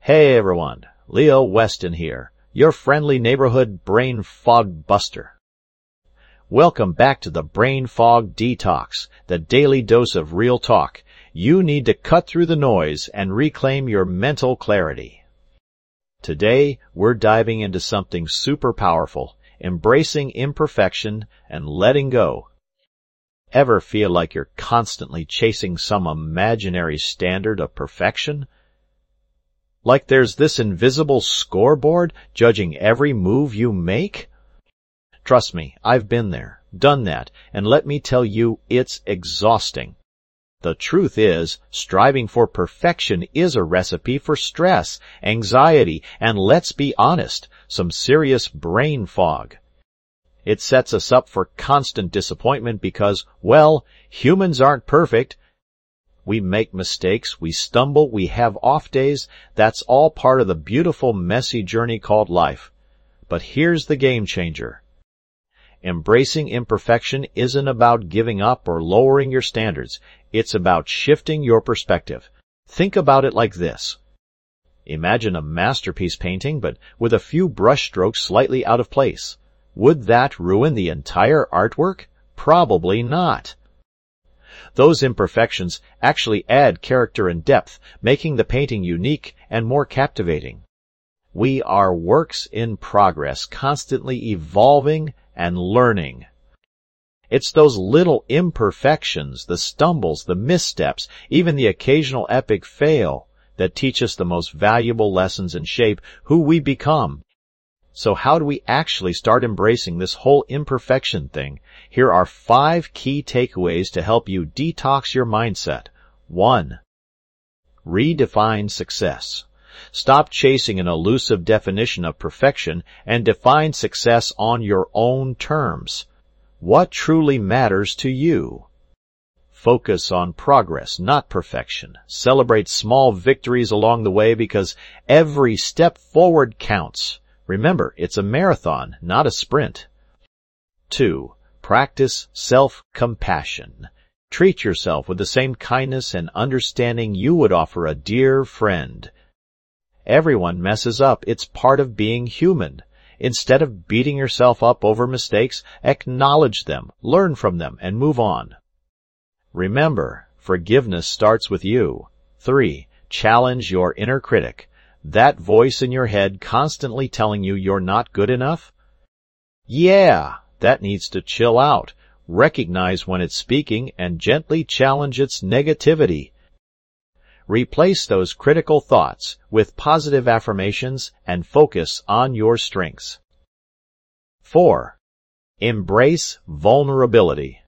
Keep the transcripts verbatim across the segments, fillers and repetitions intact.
Hey everyone, Leo Weston here, your friendly neighborhood brain fog buster. Welcome back to the Brain Fog Detox, the daily dose of real talk. You need to cut through the noise and reclaim your mental clarity. Today, we're diving into something super powerful, embracing imperfection and letting go. Ever feel like you're constantly chasing some imaginary standard of perfection? Like there's this invisible scoreboard judging every move you make? Trust me, I've been there, done that, and let me tell you, it's exhausting. The truth is, striving for perfection is a recipe for stress, anxiety, and let's be honest, some serious brain fog. It sets us up for constant disappointment because, well, humans aren't perfect. We make mistakes, we stumble, we have off days. That's all part of the beautiful, messy journey called life. But here's the game changer. Embracing imperfection isn't about giving up or lowering your standards. It's about shifting your perspective. Think about it like this. Imagine a masterpiece painting, but with a few brushstrokes slightly out of place. Would that ruin the entire artwork? Probably not. Those imperfections actually add character and depth, making the painting unique and more captivating. We are works in progress, constantly evolving and learning. It's those little imperfections, the stumbles, the missteps, even the occasional epic fail, that teach us the most valuable lessons and shape who we become. So how do we actually start embracing this whole imperfection thing? Here are five key takeaways to help you detox your mindset. One, redefine success. Stop chasing an elusive definition of perfection and define success on your own terms. What truly matters to you? Focus on progress, not perfection. Celebrate small victories along the way because every step forward counts. Remember, it's a marathon, not a sprint. Two, practice self-compassion. Treat yourself with the same kindness and understanding you would offer a dear friend. Everyone messes up. It's part of being human. Instead of beating yourself up over mistakes, acknowledge them, learn from them, and move on. Remember, forgiveness starts with you. Three, challenge your inner critic. That voice in your head constantly telling you you're not good enough? Yeah, that needs to chill out. Recognize when it's speaking and gently challenge its negativity. Replace those critical thoughts with positive affirmations and focus on your strengths. Four, embrace vulnerability.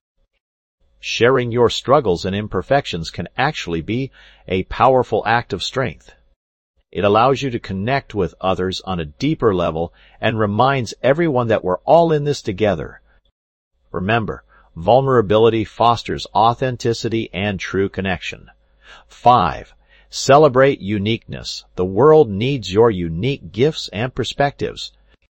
Sharing your struggles and imperfections can actually be a powerful act of strength. It allows you to connect with others on a deeper level and reminds everyone that we're all in this together. Remember, vulnerability fosters authenticity and true connection. Five, celebrate uniqueness. The world needs your unique gifts and perspectives.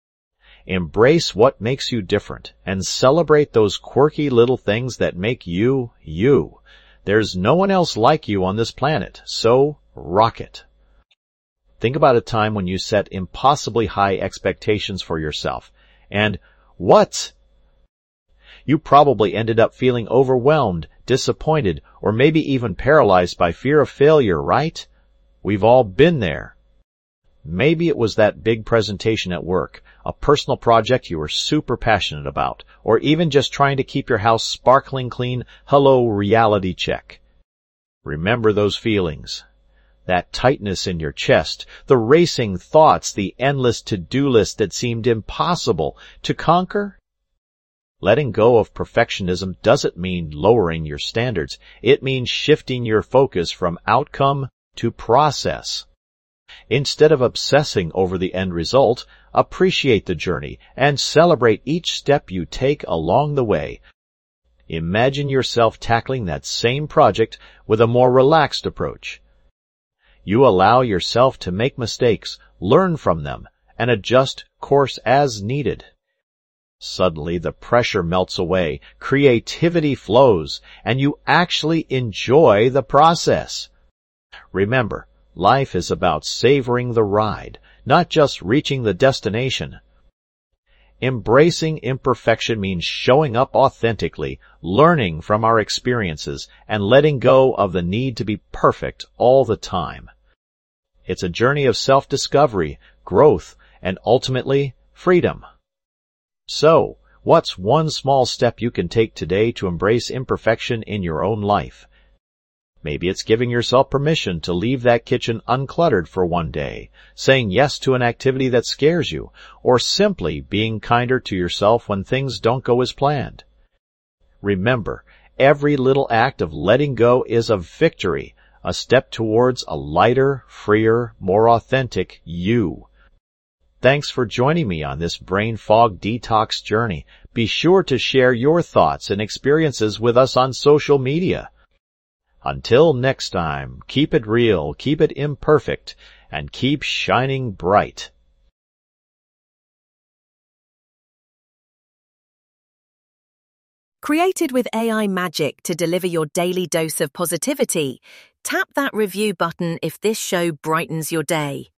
Embrace what makes you different and celebrate those quirky little things that make you, you. There's no one else like you on this planet, so rock it. Think about a time when you set impossibly high expectations for yourself. And what? You probably ended up feeling overwhelmed, disappointed, or maybe even paralyzed by fear of failure, right? We've all been there. Maybe it was that big presentation at work, a personal project you were super passionate about, or even just trying to keep your house sparkling clean. Hello, reality check. Remember those feelings. That tightness in your chest, the racing thoughts, the endless to-do list that seemed impossible to conquer? Letting go of perfectionism doesn't mean lowering your standards. It means shifting your focus from outcome to process. Instead of obsessing over the end result, appreciate the journey and celebrate each step you take along the way. Imagine yourself tackling that same project with a more relaxed approach. You allow yourself to make mistakes, learn from them, and adjust course as needed. Suddenly the pressure melts away, creativity flows, and you actually enjoy the process. Remember, Life is about savoring the ride, not just reaching the destination. Embracing imperfection means showing up authentically, learning from our experiences, and letting go of the need to be perfect all the time. It's a journey of self-discovery, growth, and ultimately, freedom. So, what's one small step you can take today to embrace imperfection in your own life? Maybe it's giving yourself permission to leave that kitchen uncluttered for one day, saying yes to an activity that scares you, or simply being kinder to yourself when things don't go as planned. Remember, every little act of letting go is a victory, a step towards a lighter, freer, more authentic you. Thanks for joining me on this brain fog detox journey. Be sure to share your thoughts and experiences with us on social media. Until next time, keep it real, keep it imperfect, and keep shining bright. Created with A I magic to deliver your daily dose of positivity, tap that review button if this show brightens your day.